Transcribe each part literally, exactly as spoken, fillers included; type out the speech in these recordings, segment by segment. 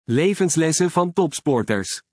Levenslessen van topsporters.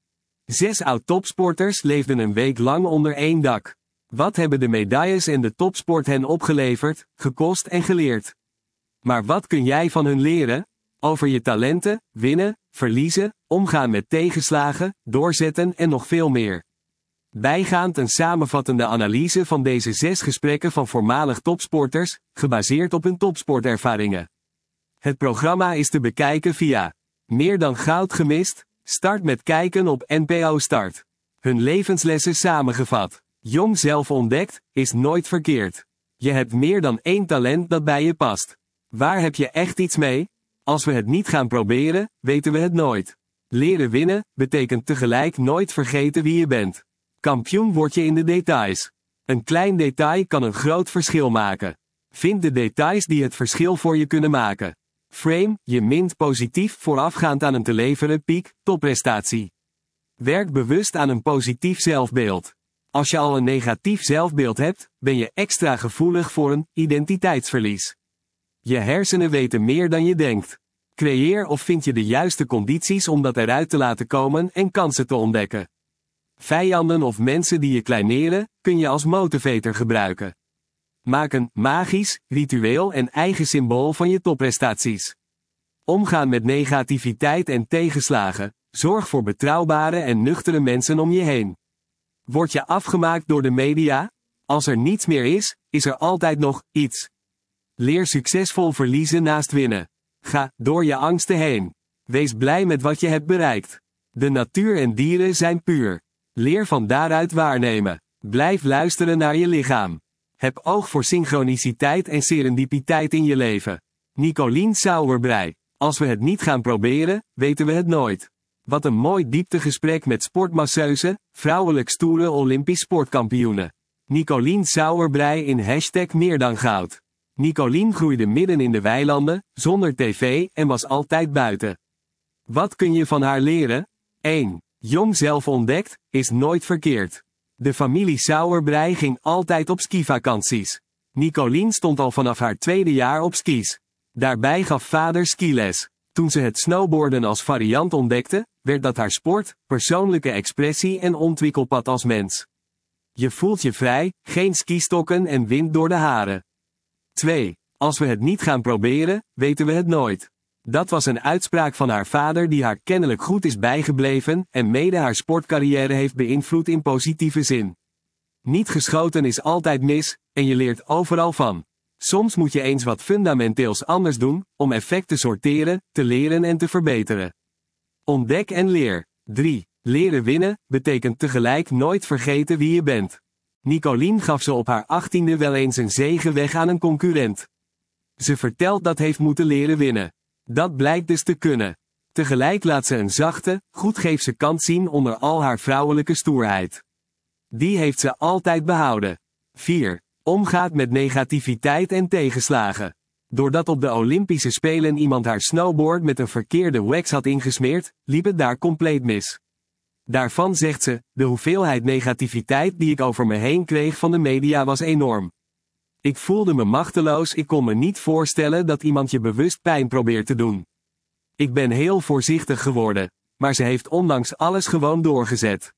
Zes oud-topsporters leefden een week lang onder één dak. Wat hebben de medailles en de topsport hen opgeleverd, gekost en geleerd? Maar wat kun jij van hun leren? Over je talenten, winnen, verliezen, omgaan met tegenslagen, doorzetten en nog veel meer. Bijgaand een samenvattende analyse van deze zes gesprekken van voormalig topsporters, gebaseerd op hun topsportervaringen. Het programma is te bekijken via Meer dan goud gemist? Start met kijken op N P O Start. Hun levenslessen samengevat. Jong zelf ontdekt, is nooit verkeerd. Je hebt meer dan één talent dat bij je past. Waar heb je echt iets mee? Als we het niet gaan proberen, weten we het nooit. Leren winnen, betekent tegelijk nooit vergeten wie je bent. Kampioen word je in de details. Een klein detail kan een groot verschil maken. Vind de details die het verschil voor je kunnen maken. Frame, je mint positief voorafgaand aan een te leveren piek, topprestatie. Werk bewust aan een positief zelfbeeld. Als je al een negatief zelfbeeld hebt, ben je extra gevoelig voor een identiteitsverlies. Je hersenen weten meer dan je denkt. Creëer of vind je de juiste condities om dat eruit te laten komen en kansen te ontdekken. Vijanden of mensen die je kleineren, kun je als motivator gebruiken. Maak een magisch, ritueel en eigen symbool van je topprestaties. Omgaan met negativiteit en tegenslagen. Zorg voor betrouwbare en nuchtere mensen om je heen. Word je afgemaakt door de media? Als er niets meer is, is er altijd nog iets. Leer succesvol verliezen naast winnen. Ga door je angsten heen. Wees blij met wat je hebt bereikt. De natuur en dieren zijn puur. Leer van daaruit waarnemen. Blijf luisteren naar je lichaam. Heb oog voor synchroniciteit en serendipiteit in je leven. Nicolien Sauerbrei. Als we het niet gaan proberen, weten we het nooit. Wat een mooi dieptegesprek met sportmasseuse, vrouwelijk stoere Olympisch sportkampioene. Nicolien Sauerbrei in hashtag meer dan goud. Nicolien groeide midden in de weilanden, zonder tv en was altijd buiten. Wat kun je van haar leren? één. Jong zelf ontdekt, is nooit verkeerd. De familie Sauerbrei ging altijd op skivakanties. Nicolien stond al vanaf haar tweede jaar op skis. Daarbij gaf vader skiles. Toen ze het snowboarden als variant ontdekte, werd dat haar sport, persoonlijke expressie en ontwikkelpad als mens. Je voelt je vrij, geen skistokken en wind door de haren. twee. Als we het niet gaan proberen, weten we het nooit. Dat was een uitspraak van haar vader die haar kennelijk goed is bijgebleven en mede haar sportcarrière heeft beïnvloed in positieve zin. Niet geschoten is altijd mis, en je leert overal van. Soms moet je eens wat fundamenteels anders doen, om effect te sorteren, te leren en te verbeteren. Ontdek en leer. drie. Leren winnen, betekent tegelijk nooit vergeten wie je bent. Nicolien gaf ze op haar achttiende wel eens een zege weg aan een concurrent. Ze vertelt dat heeft moeten leren winnen. Dat blijkt dus te kunnen. Tegelijk laat ze een zachte, goedgeefse kant zien onder al haar vrouwelijke stoerheid. Die heeft ze altijd behouden. vier. Omgaat met negativiteit en tegenslagen. Doordat op de Olympische Spelen iemand haar snowboard met een verkeerde wax had ingesmeerd, liep het daar compleet mis. Daarvan zegt ze, de hoeveelheid negativiteit die ik over me heen kreeg van de media was enorm. Ik voelde me machteloos, ik kon me niet voorstellen dat iemand je bewust pijn probeert te doen. Ik ben heel voorzichtig geworden, maar ze heeft ondanks alles gewoon doorgezet.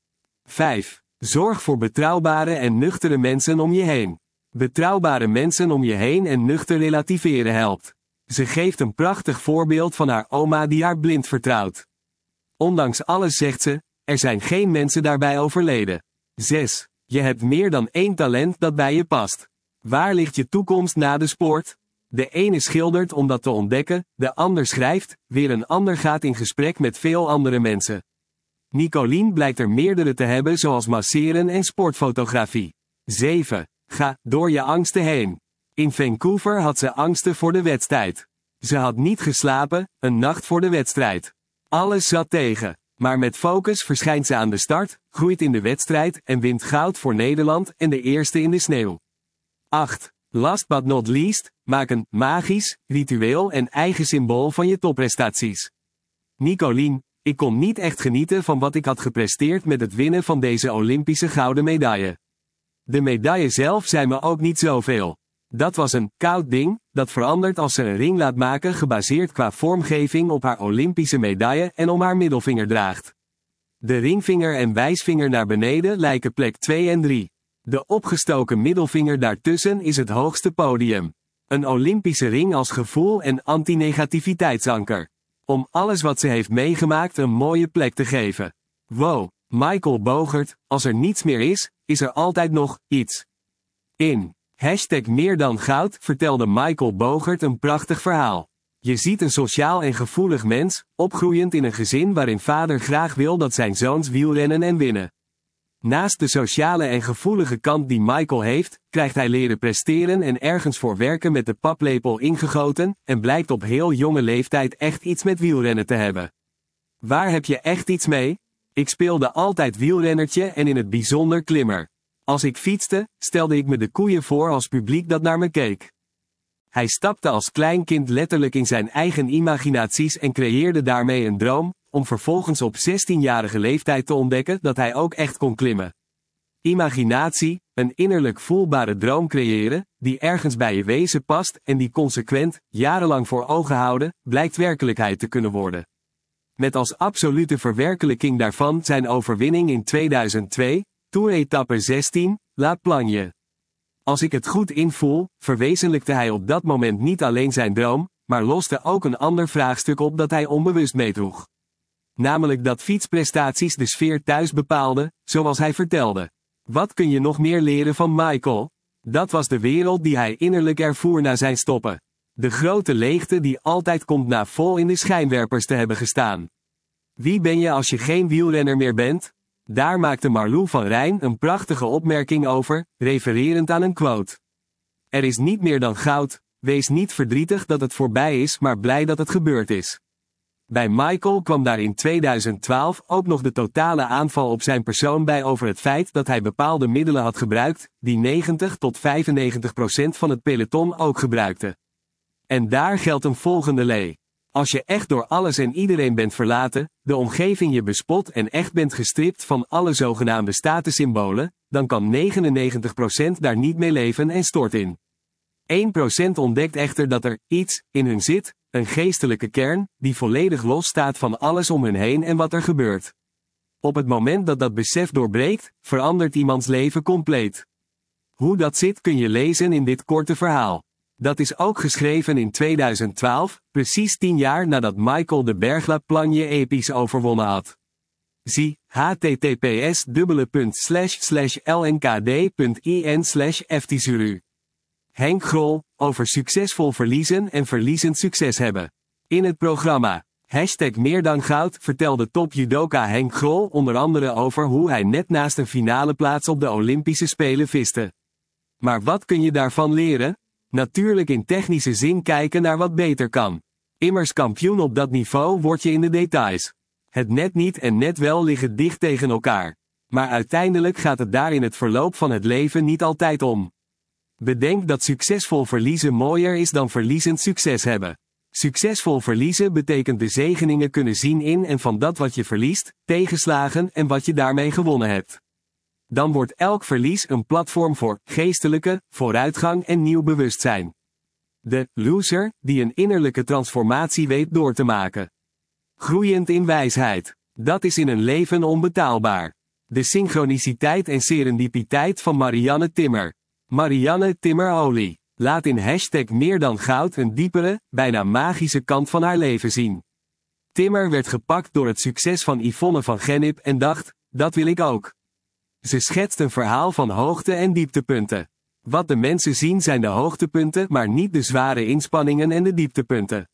vijf. Zorg voor betrouwbare en nuchtere mensen om je heen. Betrouwbare mensen om je heen en nuchter relativeren helpt. Ze geeft een prachtig voorbeeld van haar oma die haar blind vertrouwt. Ondanks alles zegt ze, er zijn geen mensen daarbij overleden. zes. Je hebt meer dan één talent dat bij je past. Waar ligt je toekomst na de sport? De ene schildert om dat te ontdekken, de ander schrijft, weer een ander gaat in gesprek met veel andere mensen. Nicolien blijkt er meerdere te hebben zoals masseren en sportfotografie. zeven. Ga door je angsten heen. In Vancouver had ze angsten voor de wedstrijd. Ze had niet geslapen, een nacht voor de wedstrijd. Alles zat tegen. Maar met focus verschijnt ze aan de start, groeit in de wedstrijd en wint goud voor Nederland en de eerste in de sneeuw. acht. Last but not least, maak een magisch, ritueel en eigen symbool van je topprestaties. Nicolien, ik kon niet echt genieten van wat ik had gepresteerd met het winnen van deze Olympische gouden medaille. De medaille zelf zei me ook niet zoveel. Dat was een koud ding, dat verandert als ze een ring laat maken gebaseerd qua vormgeving op haar Olympische medaille en om haar middelvinger draagt. De ringvinger en wijsvinger naar beneden lijken plek twee en drie. De opgestoken middelvinger daartussen is het hoogste podium. Een Olympische ring als gevoel en antinegativiteitsanker. Om alles wat ze heeft meegemaakt een mooie plek te geven. Wow, Michael Bogert, als er niets meer is, is er altijd nog iets. In hashtag meer dan goud vertelde Michael Bogert een prachtig verhaal. Je ziet een sociaal en gevoelig mens, opgroeiend in een gezin waarin vader graag wil dat zijn zoons wielrennen en winnen. Naast de sociale en gevoelige kant die Michael heeft, krijgt hij leren presteren en ergens voor werken met de paplepel ingegoten, en blijkt op heel jonge leeftijd echt iets met wielrennen te hebben. Waar heb je echt iets mee? Ik speelde altijd wielrennertje en in het bijzonder klimmer. Als ik fietste, stelde ik me de koeien voor als publiek dat naar me keek. Hij stapte als klein kind letterlijk in zijn eigen imaginaties en creëerde daarmee een droom, om vervolgens op zestienjarige leeftijd te ontdekken dat hij ook echt kon klimmen. Imaginatie, een innerlijk voelbare droom creëren, die ergens bij je wezen past en die consequent, jarenlang voor ogen houden, blijkt werkelijkheid te kunnen worden. Met als absolute verwerkelijking daarvan zijn overwinning in tweeduizend twee, Tour-etappe zestien, La Plagne. Als ik het goed invoel, verwezenlijkte hij op dat moment niet alleen zijn droom, maar loste ook een ander vraagstuk op dat hij onbewust meedroeg. Namelijk dat fietsprestaties de sfeer thuis bepaalden, zoals hij vertelde. Wat kun je nog meer leren van Michael? Dat was de wereld die hij innerlijk ervoer na zijn stoppen. De grote leegte die altijd komt na vol in de schijnwerpers te hebben gestaan. Wie ben je als je geen wielrenner meer bent? Daar maakte Marlou van Rijn een prachtige opmerking over, refererend aan een quote. Er is niet meer dan goud, wees niet verdrietig dat het voorbij is, maar blij dat het gebeurd is. Bij Michael kwam daar in tweeduizend twaalf ook nog de totale aanval op zijn persoon bij over het feit dat hij bepaalde middelen had gebruikt, die negentig tot vijfennegentig procent van het peloton ook gebruikte. En daar geldt een volgende lee. Als je echt door alles en iedereen bent verlaten, de omgeving je bespot en echt bent gestript van alle zogenaamde statussymbolen, dan kan negenennegentig procent daar niet mee leven en stort in. één procent ontdekt echter dat er iets in hun zit, een geestelijke kern, die volledig los staat van alles om hun heen en wat er gebeurt. Op het moment dat dat besef doorbreekt, verandert iemands leven compleet. Hoe dat zit kun je lezen in dit korte verhaal. Dat is ook geschreven in tweeduizend twaalf, precies tien jaar nadat Michael de Berg La Plagne episch overwonnen had. Zie https slash slash lnkd.in slash ftizuru. Henk Grol, over succesvol verliezen en verliezend succes hebben. In het programma hashtag meer dan goud vertelde top judoka Henk Grol onder andere over hoe hij net naast een finale plaats op de Olympische Spelen viste. Maar wat kun je daarvan leren? Natuurlijk in technische zin kijken naar wat beter kan. Immers kampioen op dat niveau word je in de details. Het net niet en net wel liggen dicht tegen elkaar. Maar uiteindelijk gaat het daar in het verloop van het leven niet altijd om. Bedenk dat succesvol verliezen mooier is dan verliezend succes hebben. Succesvol verliezen betekent de zegeningen kunnen zien in en van dat wat je verliest, tegenslagen en wat je daarmee gewonnen hebt. Dan wordt elk verlies een platform voor geestelijke vooruitgang en nieuw bewustzijn. De loser, die een innerlijke transformatie weet door te maken. Groeiend in wijsheid. Dat is in een leven onbetaalbaar. De synchroniciteit en serendipiteit van Marianne Timmer. Marianne Timmer-Olie laat in hashtag meer dan goud een diepere, bijna magische kant van haar leven zien. Timmer werd gepakt door het succes van Yvonne van Gennip en dacht, dat wil ik ook. Ze schetst een verhaal van hoogte- en dieptepunten. Wat de mensen zien zijn de hoogtepunten, maar niet de zware inspanningen en de dieptepunten.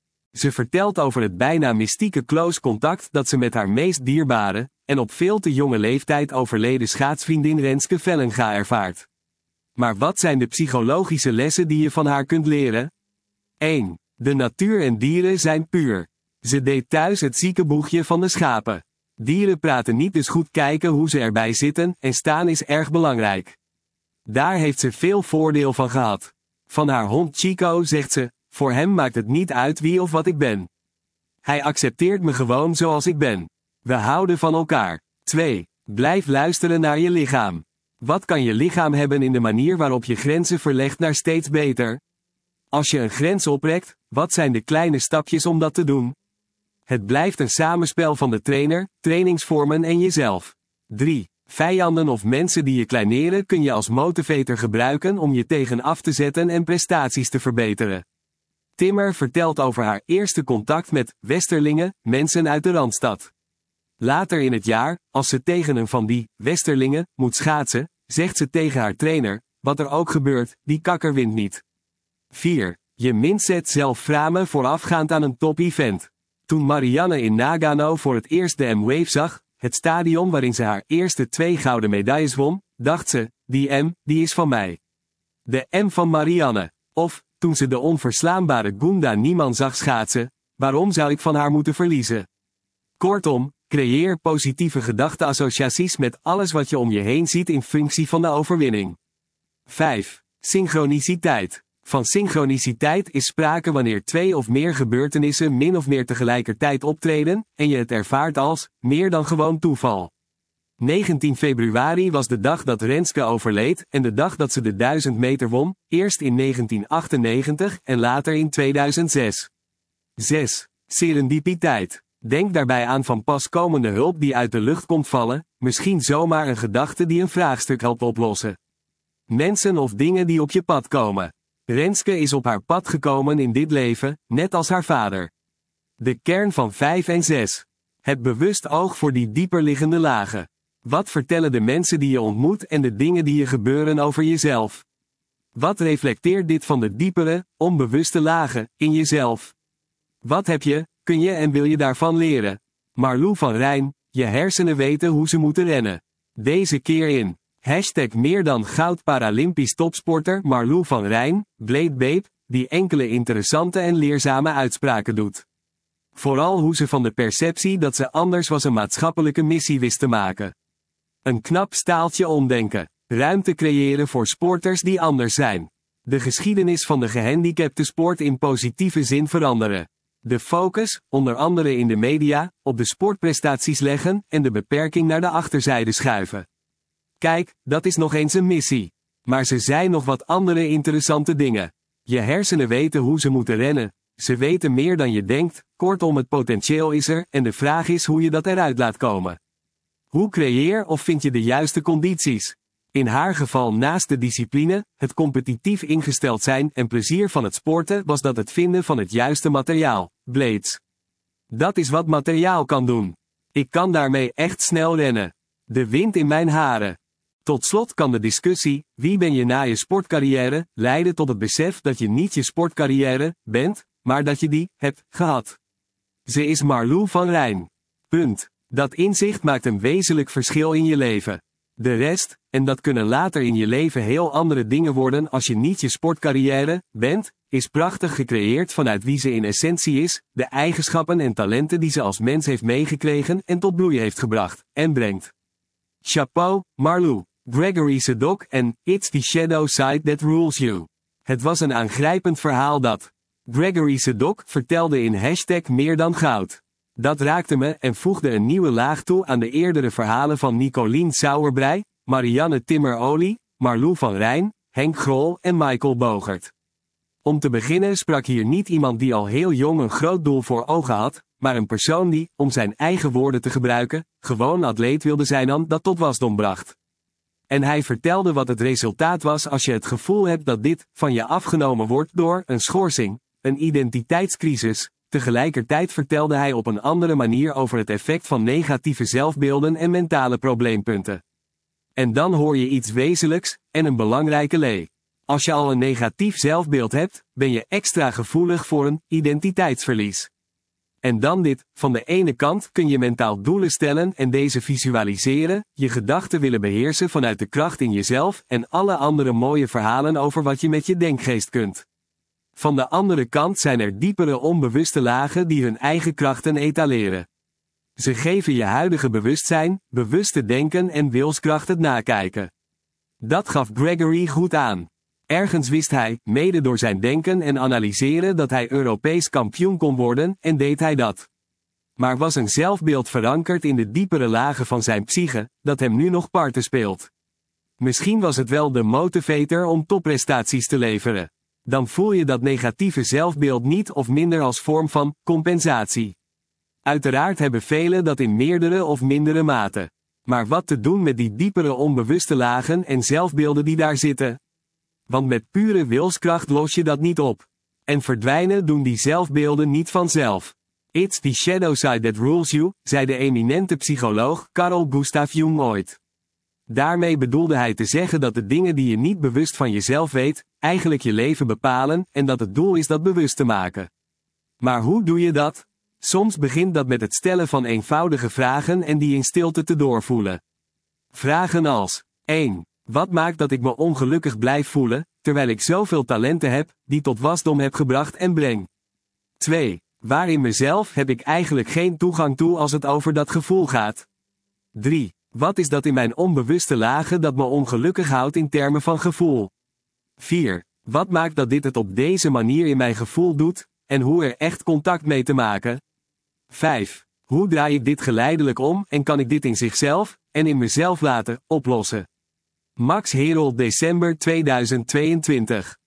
Ze vertelt over het bijna mystieke close contact dat ze met haar meest dierbare, en op veel te jonge leeftijd overleden schaatsvriendin Renske Vellenga ervaart. Maar wat zijn de psychologische lessen die je van haar kunt leren? één. De natuur en dieren zijn puur. Ze deed thuis het ziekenboegje van de schapen. Dieren praten niet, dus goed kijken hoe ze erbij zitten en staan is erg belangrijk. Daar heeft ze veel voordeel van gehad. Van haar hond Chico zegt ze, voor hem maakt het niet uit wie of wat ik ben. Hij accepteert me gewoon zoals ik ben. We houden van elkaar. twee. Blijf luisteren naar je lichaam. Wat kan je lichaam hebben in de manier waarop je grenzen verlegt naar steeds beter? Als je een grens oprekt, wat zijn de kleine stapjes om dat te doen? Het blijft een samenspel van de trainer, trainingsvormen en jezelf. drie. Vijanden of mensen die je kleineren kun je als motivator gebruiken om je tegen af te zetten en prestaties te verbeteren. Timmer vertelt over haar eerste contact met Westerlingen, mensen uit de Randstad. Later in het jaar, als ze tegen een van die Westerlingen moet schaatsen, zegt ze tegen haar trainer: wat er ook gebeurt, die kakker wint niet. vier. Je mindset zelf framen voorafgaand aan een top-event. Toen Marianne in Nagano voor het eerst de M-Wave zag, het stadion waarin ze haar eerste twee gouden medailles won, dacht ze: die M, die is van mij. De M van Marianne. Of, toen ze de onverslaanbare Gunda Niemann zag schaatsen: waarom zou ik van haar moeten verliezen? Kortom, creëer positieve gedachteassociaties met alles wat je om je heen ziet in functie van de overwinning. vijf. Synchroniciteit. Van synchroniciteit is sprake wanneer twee of meer gebeurtenissen min of meer tegelijkertijd optreden, en je het ervaart als meer dan gewoon toeval. negentien februari was de dag dat Renske overleed en de dag dat ze de duizend meter won, eerst in negentien achtennegentig en later in tweeduizend zes. zes. Serendipiteit. Denk daarbij aan van pas komende hulp die uit de lucht komt vallen, misschien zomaar een gedachte die een vraagstuk helpt oplossen. Mensen of dingen die op je pad komen. Renske is op haar pad gekomen in dit leven, net als haar vader. De kern van vijf en zes. Het bewust oog voor die dieper liggende lagen. Wat vertellen de mensen die je ontmoet en de dingen die je gebeuren over jezelf? Wat reflecteert dit van de diepere, onbewuste lagen in jezelf? Wat heb je, kun je en wil je daarvan leren? Marlou van Rijn, je hersenen weten hoe ze moeten rennen. Deze keer in hashtag meer dan goud Paralympisch topsporter Marlou van Rijn, Blade Babe, die enkele interessante en leerzame uitspraken doet. Vooral hoe ze van de perceptie dat ze anders was een maatschappelijke missie wist te maken. Een knap staaltje omdenken. Ruimte creëren voor sporters die anders zijn. De geschiedenis van de gehandicapte sport in positieve zin veranderen. De focus, onder andere in de media, op de sportprestaties leggen en de beperking naar de achterzijde schuiven. Kijk, dat is nog eens een missie. Maar ze zijn nog wat andere interessante dingen. Je hersenen weten hoe ze moeten rennen. Ze weten meer dan je denkt, kortom het potentieel is er en de vraag is hoe je dat eruit laat komen. Hoe creëer of vind je de juiste condities? In haar geval naast de discipline, het competitief ingesteld zijn en plezier van het sporten was dat het vinden van het juiste materiaal, blades. Dat is wat materiaal kan doen. Ik kan daarmee echt snel rennen. De wind in mijn haren. Tot slot kan de discussie, wie ben je na je sportcarrière, leiden tot het besef dat je niet je sportcarrière bent, maar dat je die hebt gehad. Ze is Marlou van Rijn. Punt. Dat inzicht maakt een wezenlijk verschil in je leven. De rest, en dat kunnen later in je leven heel andere dingen worden als je niet je sportcarrière bent, is prachtig gecreëerd vanuit wie ze in essentie is, de eigenschappen en talenten die ze als mens heeft meegekregen en tot bloei heeft gebracht, en brengt. Chapeau, Marlou. Gregory Sedok en It's the Shadow Side That Rules You. Het was een aangrijpend verhaal dat Gregory Sedok vertelde in hashtag meer dan goud. Dat raakte me en voegde een nieuwe laag toe aan de eerdere verhalen van Nicolien Sauerbrei, Marianne Timmer-Olie, Marlou van Rijn, Henk Grol en Michael Bogert. Om te beginnen sprak hier niet iemand die al heel jong een groot doel voor ogen had, maar een persoon die, om zijn eigen woorden te gebruiken, gewoon atleet wilde zijn dan dat tot wasdom bracht. En hij vertelde wat het resultaat was als je het gevoel hebt dat dit van je afgenomen wordt door een schorsing, een identiteitscrisis. Tegelijkertijd vertelde hij op een andere manier over het effect van negatieve zelfbeelden en mentale probleempunten. En dan hoor je iets wezenlijks, en een belangrijke lee. Als je al een negatief zelfbeeld hebt, ben je extra gevoelig voor een identiteitsverlies. En dan dit, van de ene kant kun je mentaal doelen stellen en deze visualiseren, je gedachten willen beheersen vanuit de kracht in jezelf en alle andere mooie verhalen over wat je met je denkgeest kunt. Van de andere kant zijn er diepere onbewuste lagen die hun eigen krachten etaleren. Ze geven je huidige bewustzijn, bewuste denken en wilskracht het nakijken. Dat gaf Gregory goed aan. Ergens wist hij, mede door zijn denken en analyseren, dat hij Europees kampioen kon worden, en deed hij dat. Maar was een zelfbeeld verankerd in de diepere lagen van zijn psyche, dat hem nu nog parten speelt. Misschien was het wel de motivator om topprestaties te leveren. Dan voel je dat negatieve zelfbeeld niet of minder als vorm van compensatie. Uiteraard hebben velen dat in meerdere of mindere mate. Maar wat te doen met die diepere onbewuste lagen en zelfbeelden die daar zitten? Want met pure wilskracht los je dat niet op. En verdwijnen doen die zelfbeelden niet vanzelf. It's the shadow side that rules you, zei de eminente psycholoog Carl Gustav Jung ooit. Daarmee bedoelde hij te zeggen dat de dingen die je niet bewust van jezelf weet, eigenlijk je leven bepalen en dat het doel is dat bewust te maken. Maar hoe doe je dat? Soms begint dat met het stellen van eenvoudige vragen en die in stilte te doorvoelen. Vragen als: één. Wat maakt dat ik me ongelukkig blijf voelen, terwijl ik zoveel talenten heb, die tot wasdom heb gebracht en breng? twee. Waar in mezelf heb ik eigenlijk geen toegang toe als het over dat gevoel gaat? drie. Wat is dat in mijn onbewuste lagen dat me ongelukkig houdt in termen van gevoel? vier. Wat maakt dat dit het op deze manier in mijn gevoel doet, en hoe er echt contact mee te maken? vijf. Hoe draai ik dit geleidelijk om en kan ik dit in zichzelf, en in mezelf laten, oplossen? Max Herold, december tweeduizend tweeëntwintig.